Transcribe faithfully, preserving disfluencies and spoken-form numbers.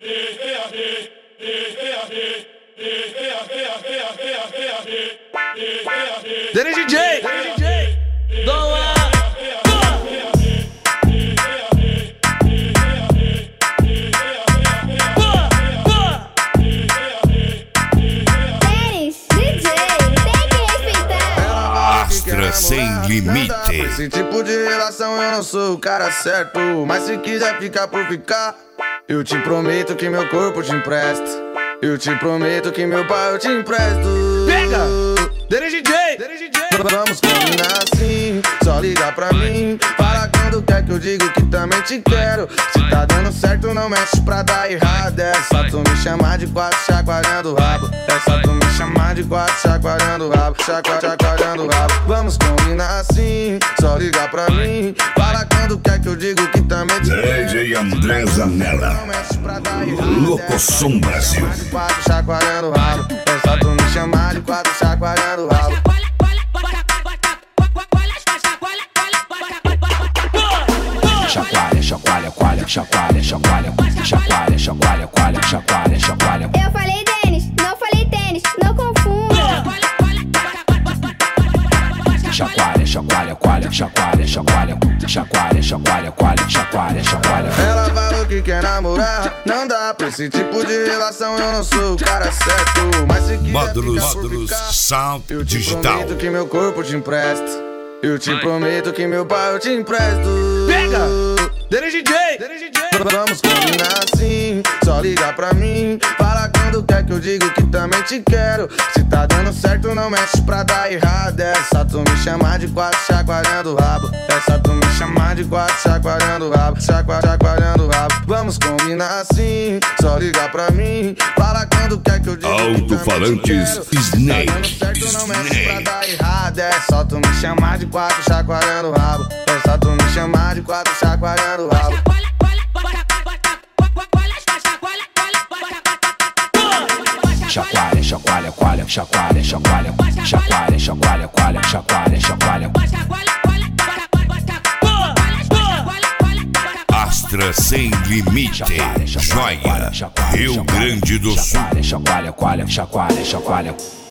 Dene D J, Dom A. Astra sem limite. Esse tipo de relação eu não sou o cara certo, mas se quiser ficar por ficar, eu te prometo que meu corpo te empresto. Eu te prometo que meu pai eu te empresto. Pega! Dene D J, Dene D J. Vamos combinar assim, só liga pra mim. Fala quando quer que eu digo que também te quero. Se tá dando certo não mexe pra dar errado. É só tu me chamar de quatro chacoalhando o rabo. É só tu me chamar de quatro chacoalhando o rabo. Chacua, chacoalhando o rabo. Vamos combinar assim, só liga pra mim. Fala quando quer que eu digo que também te quero. D J André Zanella, Locosom Brasil. Quatro chacoalhando o rabo. É só tu me chamar de quatro chacoalhando o rabo. Chacoalha, chacoalha, coalha, chacoalha, chacoalha, chacoalha, chacoalha, coalha, chacoalha, chacoalha. Eu falei tênis, não falei tênis, não confunda. Chacoalha, chacoalha, coalha, chacoalha, chacoalha, chacoalha, chacoalha, coalha, chacoalha, chacoalha. Ela falou que quer namorar, não dá pra esse tipo de relação, eu não sou o cara certo. Mas se quiser Módulos, ficar por módulos, ficar, sound eu te digital. prometo que meu corpo te empresto. Eu te prometo que meu pai eu te empresto. Pega! Dene D J, Dene D J. Vamos combinar assim, só liga pra mim. Fala quando quer que eu digo que também te quero. Se tá dando certo não mexe pra dar errado. É só tu me chamar de quatro chacoalhando o rabo. É só tu me chamar de quatro chacoalhando o rabo. Chacua, chacoalhando o rabo. Vamos combinar assim, só liga pra mim. Fala quando quer que eu digo Alto-falantes Snake, Se tá dando certo não mexe pra Snake. dar errado. É só tu me chamar de quatro chacoalhando o rabo. É só tu me chamar de quatro chacoalhando o rabo. Chacoalha, chacoalha, coalha, chacoalha, chacoalha, chacoalha, chacoalha, coalha, chacoalha, chacoalha. Astra sem limite. Joia, Rio Grande do Sul. Chacoalha, chacoalha, coalha, chacoalha, chacoalha.